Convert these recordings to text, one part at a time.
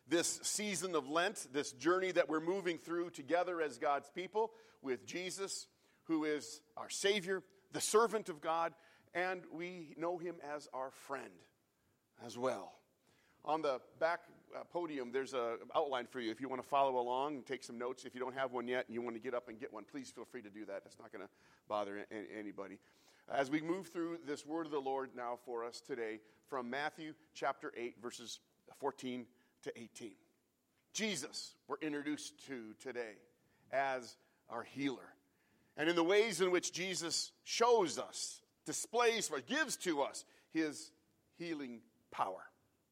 this season of Lent, this journey that we're moving through together as God's people with Jesus, who is our Savior, the servant of God, and we know him as our friend as well. On the back podium, there's an outline for you if you want to follow along and take some notes. If you don't have one yet and you want to get up and get one, please feel free to do that. That's not going to bother anybody. As we move through this word of the Lord now for us today from Matthew chapter 8, verses 14 to 18. Jesus, we're introduced to today as our healer. And in the ways in which Jesus shows us, displays, or gives to us his healing power.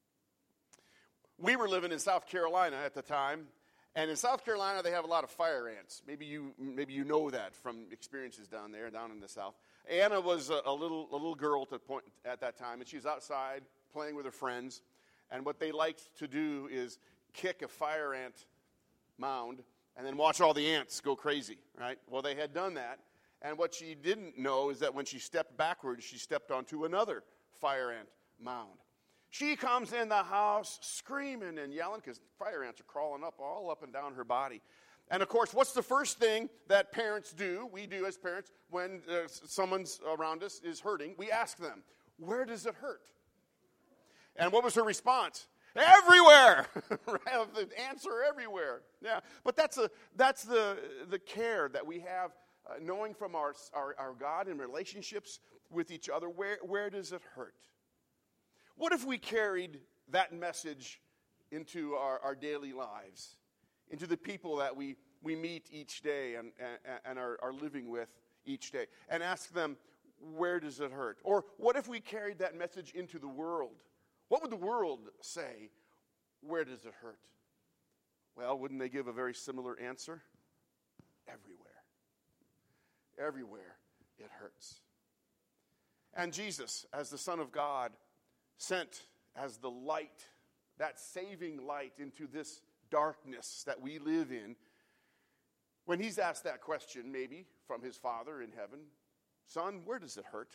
We were living in South Carolina at the time, and in South Carolina they have a lot of fire ants. Maybe you know that from experiences down there, down in the South. Anna was a little girl at that time, and she was outside playing with her friends. And what they liked to do is kick a fire ant mound and then watch all the ants go crazy, right? Well, they had done that, and what she didn't know is that when she stepped backwards, she stepped onto another fire ant mound. She comes in the house screaming and yelling because fire ants are crawling all up and down her body. And, of course, what's the first thing that parents do, we do as parents, when someone's around us is hurting? We ask them, where does it hurt? And what was her response? Everywhere! Right? The ants are everywhere. Yeah, but that's the care that we have, knowing from our God in relationships with each other. Where does it hurt? What if we carried that message into our daily lives, into the people that we meet each day and are living with each day, and ask them, where does it hurt? Or what if we carried that message into the world? What would the world say? Where does it hurt? Well, wouldn't they give a very similar answer? Everywhere. Everywhere it hurts. And Jesus, as the Son of God, sent as the light, that saving light into this darkness that we live in, when he's asked that question, maybe from his Father in heaven, Son, where does it hurt?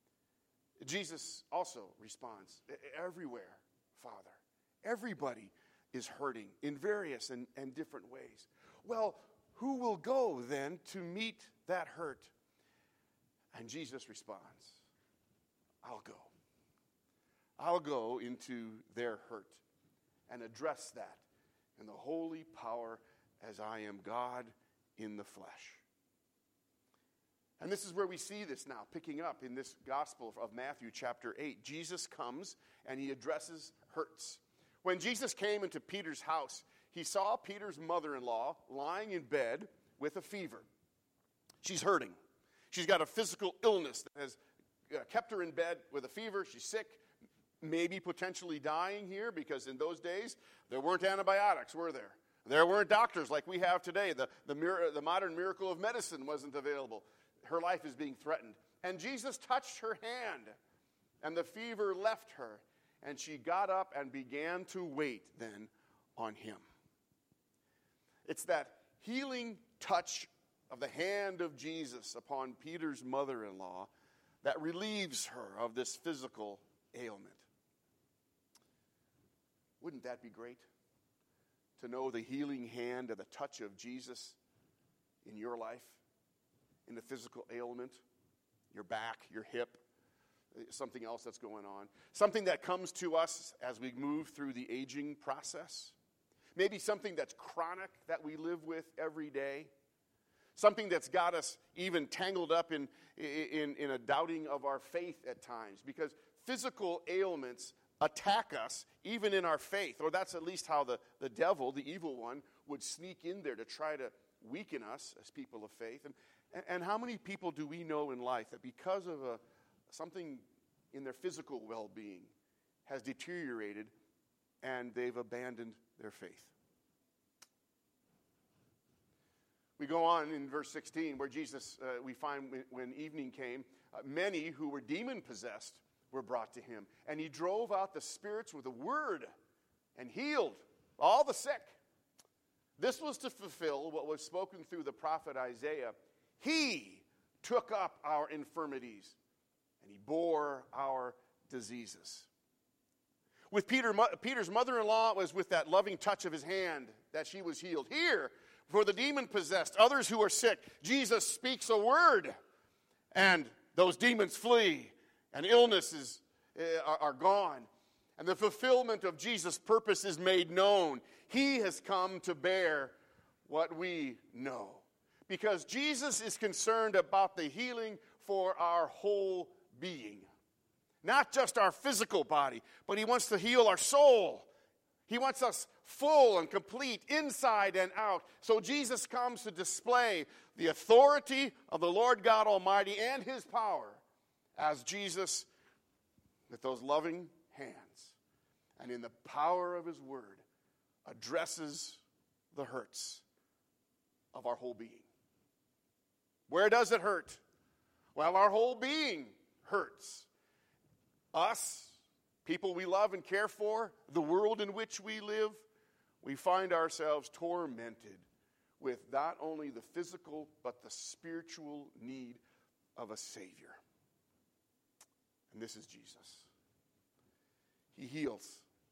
Jesus also responds, everywhere, Father. Everybody is hurting in various and different ways. Well, who will go then to meet that hurt? And Jesus responds, I'll go. I'll go into their hurt and address that in the holy power as I am God in the flesh. And this is where we see this now, picking up in this gospel of Matthew chapter 8. Jesus comes and he addresses hurts. When Jesus came into Peter's house, he saw Peter's mother-in-law lying in bed with a fever. She's hurting. She's got a physical illness that has kept her in bed with a fever. She's sick, maybe potentially dying here, because in those days, there weren't antibiotics, were there? There weren't doctors like we have today. The modern miracle of medicine wasn't available. Her life is being threatened. And Jesus touched her hand, and the fever left her, and she got up and began to wait then on him. It's that healing touch of the hand of Jesus upon Peter's mother-in-law that relieves her of this physical ailment. Wouldn't that be great? To know the healing hand and the touch of Jesus in your life, in the physical ailment, your back, your hip, something else that's going on. Something that comes to us as we move through the aging process. Maybe something that's chronic that we live with every day. Something that's got us even tangled up in a doubting of our faith at times. Because physical ailments attack us even in our faith. Or that's at least how the devil, the evil one, would sneak in there to try to weaken us as people of faith. And how many people do we know in life that because of something in their physical well-being has deteriorated and they've abandoned their faith? We go on in verse 16 where Jesus, we find when evening came, many who were demon-possessed were brought to him. And he drove out the spirits with a word and healed all the sick. This was to fulfill what was spoken through the prophet Isaiah. He took up our infirmities and he bore our diseases. With Peter's mother-in-law, it was with that loving touch of his hand that she was healed. Here, for the demon-possessed, others who are sick, Jesus speaks a word, and those demons flee, and illnesses are gone. And the fulfillment of Jesus' purpose is made known. He has come to bear what we know. Because Jesus is concerned about the healing for our whole being. Not just our physical body, but he wants to heal our soul. He wants us full and complete, inside and out. So Jesus comes to display the authority of the Lord God Almighty and his power as Jesus, with those loving hands and in the power of his word, addresses the hurts of our whole being. Where does it hurt? Well, our whole being hurts. Us, people we love and care for, the world in which we live, we find ourselves tormented with not only the physical but the spiritual need of a Savior. And this is Jesus. He heals.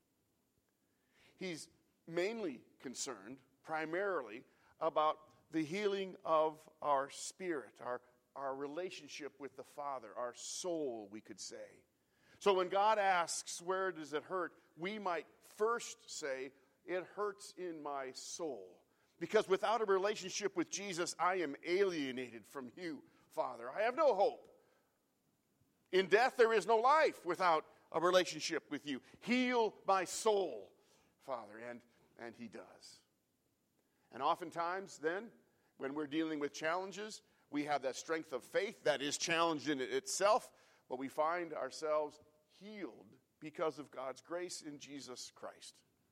He's mainly concerned, primarily, about the healing of our spirit, our relationship with the Father, our soul, we could say. So when God asks, where does it hurt? We might first say, it hurts in my soul. Because without a relationship with Jesus, I am alienated from you, Father. I have no hope. In death, there is no life without a relationship with you. Heal my soul, Father. And he does. And oftentimes, then, when we're dealing with challenges, we have that strength of faith that is challenged in itself, but we find ourselves healed because of God's grace in Jesus Christ.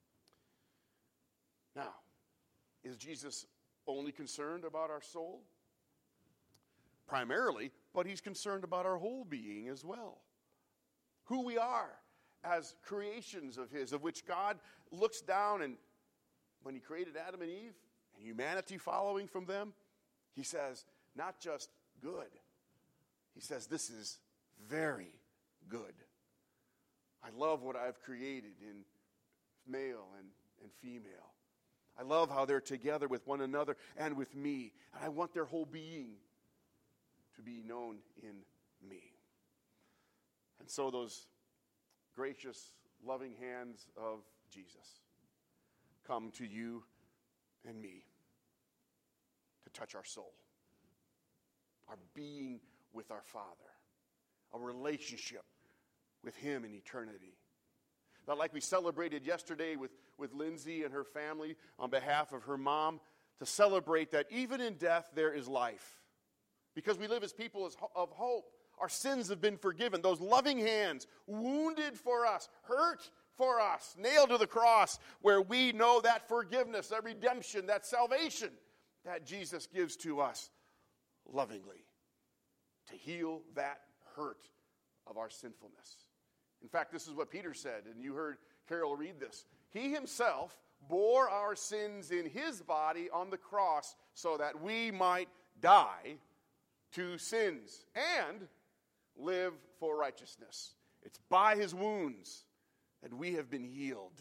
Now, is Jesus only concerned about our soul? Primarily, but he's concerned about our whole being as well. Who we are as creations of his, of which God looks down, and when he created Adam and Eve and humanity following from them, he says, not just good. He says, this is very good. I love what I've created in male and female. I love how they're together with one another and with me. And I want their whole being to be known in me. And so those gracious, loving hands of Jesus come to you and me to touch our soul, our being with our Father, a relationship with him in eternity. Now, like we celebrated yesterday with Lindsay and her family on behalf of her mom, to celebrate that even in death there is life. Because we live as people of hope. Our sins have been forgiven. Those loving hands, wounded for us, hurt for us, nailed to the cross, where we know that forgiveness, that redemption, that salvation that Jesus gives to us lovingly to heal that hurt of our sinfulness. In fact, this is what Peter said, and you heard Carol read this. He himself bore our sins in his body on the cross so that we might die to sins and live for righteousness. It's by his wounds that we have been healed.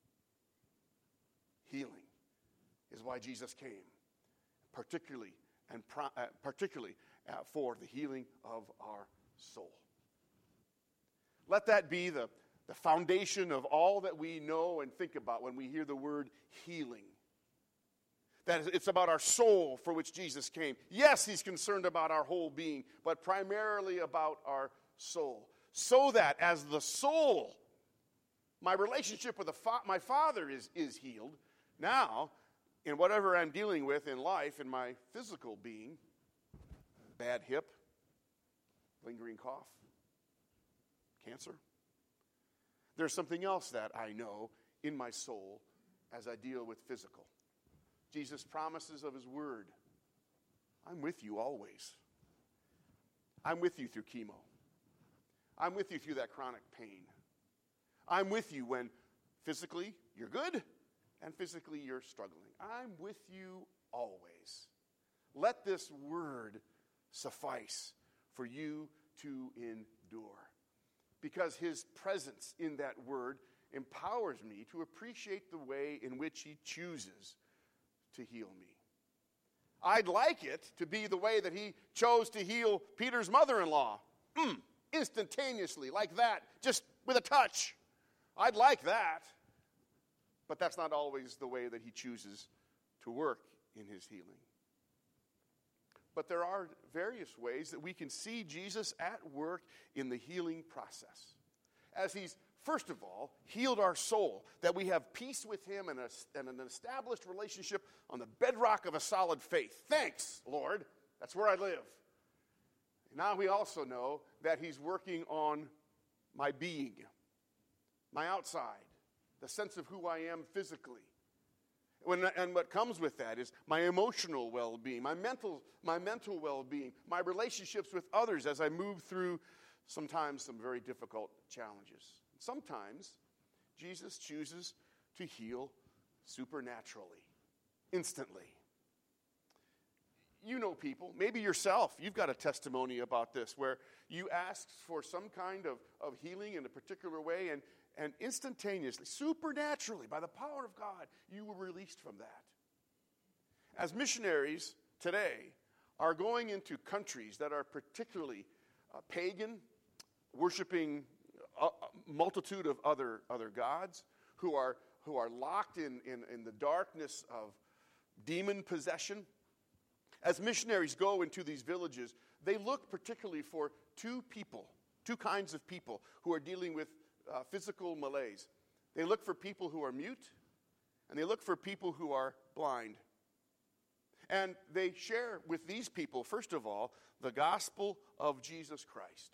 Healing is why Jesus came, particularly for the healing of our soul. Let that be the foundation of all that we know and think about when we hear the word healing. That it's about our soul for which Jesus came. Yes, he's concerned about our whole being, but primarily about our soul. So that as the soul, my relationship with my Father is healed. Now, in whatever I'm dealing with in life, in my physical being, bad hip, lingering cough, cancer, there's something else that I know in my soul as I deal with physical. Jesus promises of his word, I'm with you always. I'm with you through chemo. I'm with you through that chronic pain. I'm with you when physically you're good and physically you're struggling. I'm with you always. Let this word suffice for you to endure. Because his presence in that word empowers me to appreciate the way in which he chooses to heal me. I'd like it to be the way that he chose to heal Peter's mother-in-law. Instantaneously, like that, just with a touch. I'd like that. But that's not always the way that he chooses to work in his healing. But there are various ways that we can see Jesus at work in the healing process. As he's, first of all, healed our soul, that we have peace with him and an established relationship on the bedrock of a solid faith. Thanks, Lord. That's where I live. Now we also know that he's working on my being, my outside, the sense of who I am physically. And what comes with that is my emotional well-being, my mental well-being, my relationships with others as I move through sometimes some very difficult challenges. Sometimes Jesus chooses to heal supernaturally, instantly. You know people, maybe yourself, you've got a testimony about this where you asked for some kind of healing in a particular way and instantaneously, supernaturally, by the power of God, you were released from that. As missionaries today are going into countries that are particularly pagan, worshiping a multitude of other gods, who are locked in the darkness of demon possession, as missionaries go into these villages, they look particularly for two kinds of people who are dealing with physical malaise. They look for people who are mute, and they look for people who are blind. And they share with these people, first of all, the gospel of Jesus Christ.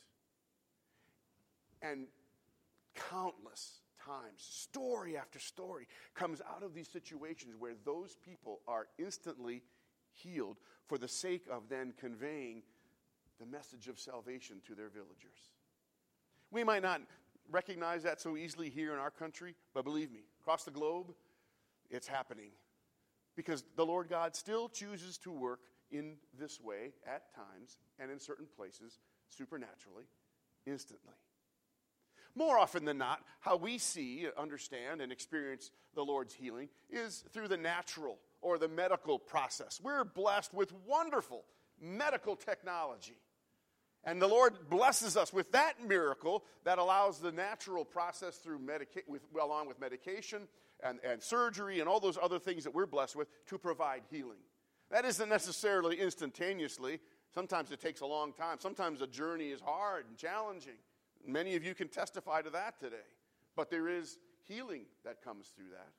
And countless times, story after story, comes out of these situations where those people are instantly healed for the sake of then conveying the message of salvation to their villagers. We might not recognize that so easily here in our country, but believe me, across the globe, it's happening. Because the Lord God still chooses to work in this way at times and in certain places, supernaturally, instantly. More often than not, how we see, understand, and experience the Lord's healing is through the natural or the medical process. We're blessed with wonderful medical technology. And the Lord blesses us with that miracle that allows the natural process through along with medication and surgery and all those other things that we're blessed with to provide healing. That isn't necessarily instantaneously. Sometimes it takes a long time. Sometimes the journey is hard and challenging. Many of you can testify to that today. But there is healing that comes through that.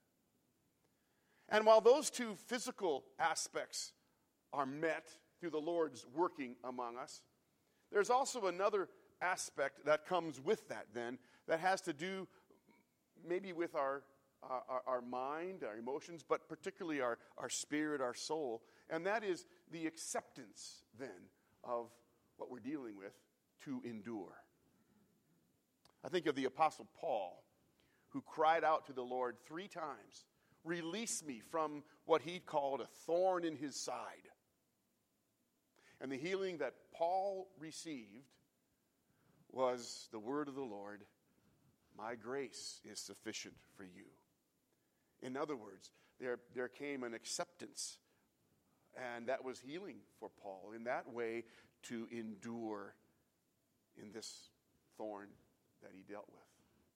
And while those two physical aspects are met through the Lord's working among us, there's also another aspect that comes with that then that has to do maybe with our mind, our emotions, but particularly our spirit, our soul. And that is the acceptance then of what we're dealing with to endure. I think of the Apostle Paul, who cried out to the Lord 3 times, "Release me from what he called a thorn in his side." And the healing that Paul received was the word of the Lord, "My grace is sufficient for you." In other words, there came an acceptance, and that was healing for Paul in that way to endure in this thorn that he dealt with.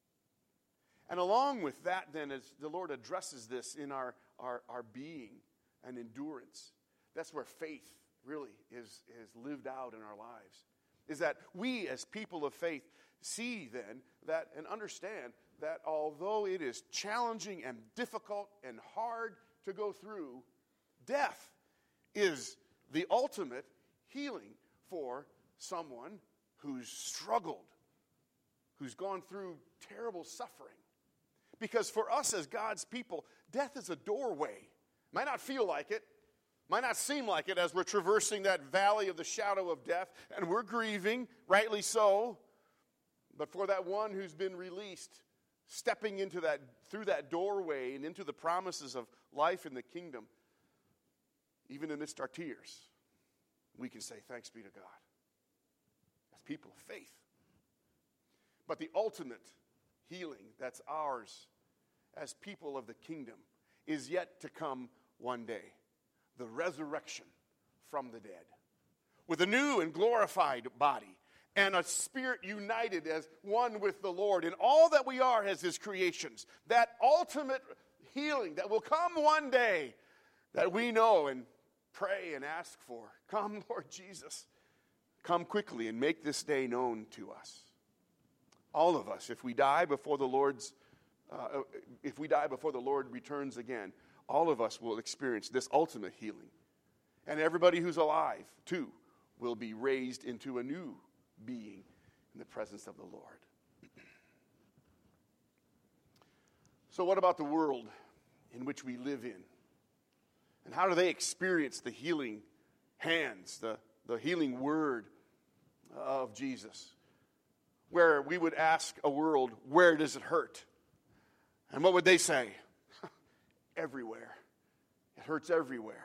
And along with that, then, as the Lord addresses this in our being and endurance, that's where faith really is lived out in our lives. Is that we as people of faith see then that and understand that although it is challenging and difficult and hard to go through, death is the ultimate healing for someone who's struggled, who's gone through terrible suffering. Because for us as God's people, death is a doorway. Might not feel like it, might not seem like it as we're traversing that valley of the shadow of death, and we're grieving, rightly so. But for that one who's been released, stepping through that doorway and into the promises of life in the kingdom, even amidst our tears, we can say, thanks be to God, as people of faith. But the ultimate healing that's ours as people of the kingdom is yet to come one day. The resurrection from the dead. With a new and glorified body and a spirit united as one with the Lord in all that we are as his creations. That ultimate healing that will come one day that we know and pray and ask for. Come, Lord Jesus. Come quickly and make this day known to us. All of us, if we die before the Lord returns again, all of us will experience this ultimate healing. And everybody who's alive, too, will be raised into a new being in the presence of the Lord. So what about the world in which we live in? And how do they experience the healing hands, the healing word of Jesus? Where we would ask a world, where does it hurt? And what would they say? Everywhere. It hurts everywhere.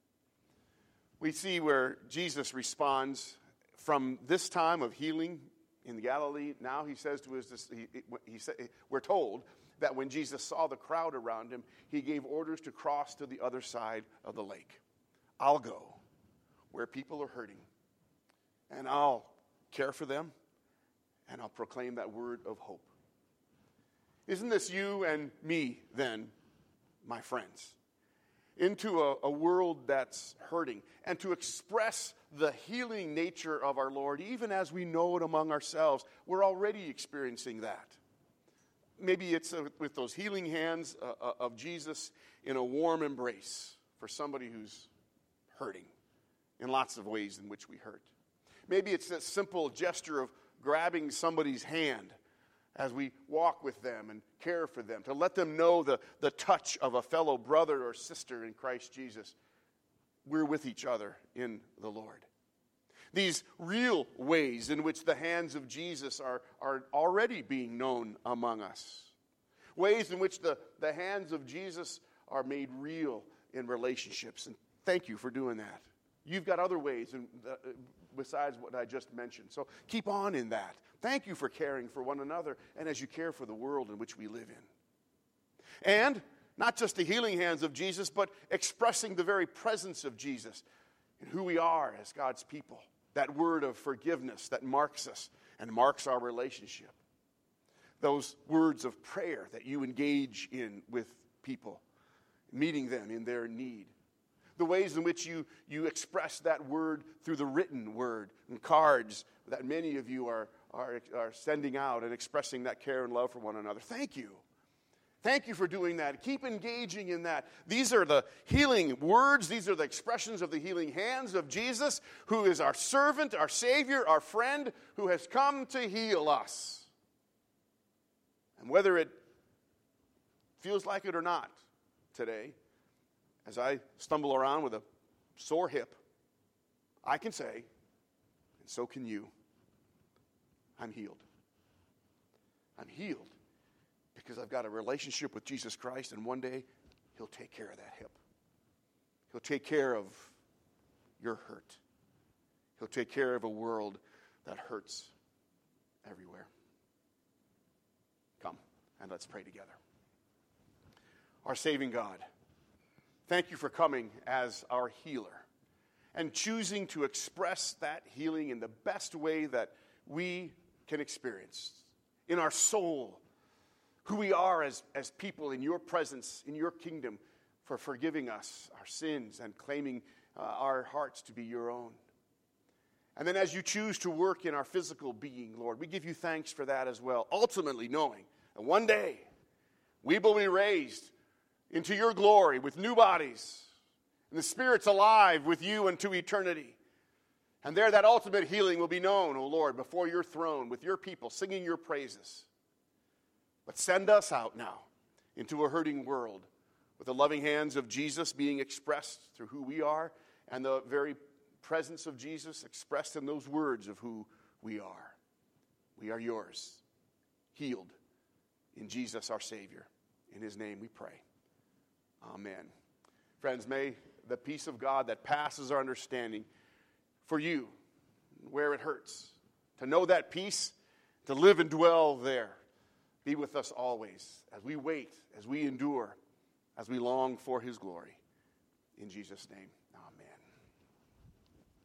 We see where Jesus responds from this time of healing in Galilee. Now he says to his, we're told that when Jesus saw the crowd around him, he gave orders to cross to the other side of the lake. I'll go where people are hurting, and I'll care for them, and I'll proclaim that word of hope. Isn't this you and me then, my friends? Into a world that's hurting, and to express the healing nature of our Lord, even as we know it among ourselves. We're already experiencing that. Maybe it's with those healing hands of Jesus in a warm embrace for somebody who's hurting in lots of ways in which we hurt. Maybe it's that simple gesture of grabbing somebody's hand as we walk with them and care for them, to let them know the touch of a fellow brother or sister in Christ Jesus. We're with each other in the Lord. These real ways in which the hands of Jesus are already being known among us. Ways in which the hands of Jesus are made real in relationships. And thank you for doing that. You've got other ways besides what I just mentioned. So keep on in that. Thank you for caring for one another and as you care for the world in which we live in. And not just the healing hands of Jesus, but expressing the very presence of Jesus in who we are as God's people. That word of forgiveness that marks us and marks our relationship. Those words of prayer that you engage in with people, meeting them in their need. The ways in which you express that word through the written word and cards that many of you are sending out and expressing that care and love for one another. Thank you. Thank you for doing that. Keep engaging in that. These are the healing words. These are the expressions of the healing hands of Jesus, who is our servant, our Savior, our friend, who has come to heal us. And whether it feels like it or not today, as I stumble around with a sore hip, I can say, and so can you, I'm healed. I'm healed because I've got a relationship with Jesus Christ, and one day he'll take care of that hip. He'll take care of your hurt. He'll take care of a world that hurts everywhere. Come, and let's pray together. Our saving God, thank you for coming as our healer and choosing to express that healing in the best way that we can experience in our soul, who we are as people in your presence, in your kingdom, for forgiving us our sins and claiming our hearts to be your own. And then as you choose to work in our physical being, Lord, we give you thanks for that as well, ultimately knowing that one day we will be raised into your glory with new bodies, and the Spirit's alive with you unto eternity. And there that ultimate healing will be known, O Lord, before your throne with your people singing your praises. But send us out now into a hurting world with the loving hands of Jesus being expressed through who we are and the very presence of Jesus expressed in those words of who we are. We are yours, healed in Jesus our Savior. In his name we pray. Amen. Friends, may the peace of God that passes our understanding for you, where it hurts, to know that peace, to live and dwell there, Be with us always as we wait, as we endure, as we long for his glory. In Jesus' name, amen.